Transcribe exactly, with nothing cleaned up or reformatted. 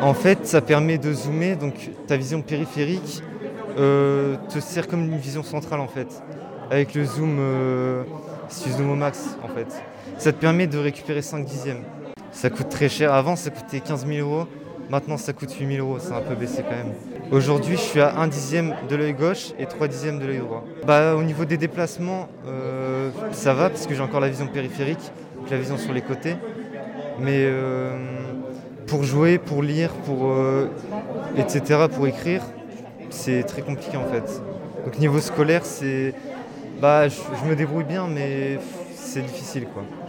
En fait, ça permet de zoomer, donc ta vision périphérique euh, te sert comme une vision centrale en fait. Avec le zoom, euh, si tu zoomes au max en fait. Ça te permet de récupérer cinq dixièmes. Ça coûte très cher. Avant, ça coûtait quinze mille euros. Maintenant, ça coûte huit mille euros. C'est un peu baissé quand même. Aujourd'hui, je suis à un dixième de l'œil gauche et trois dixièmes de l'œil droit. Bah, au niveau des déplacements, euh, ça va parce que j'ai encore la vision périphérique, donc la vision sur les côtés. Mais euh, pour jouer, pour lire, pour, euh, et cetera, pour écrire, c'est très compliqué en fait. Donc niveau scolaire, c'est, bah, je, je me débrouille bien, mais c'est difficile quoi.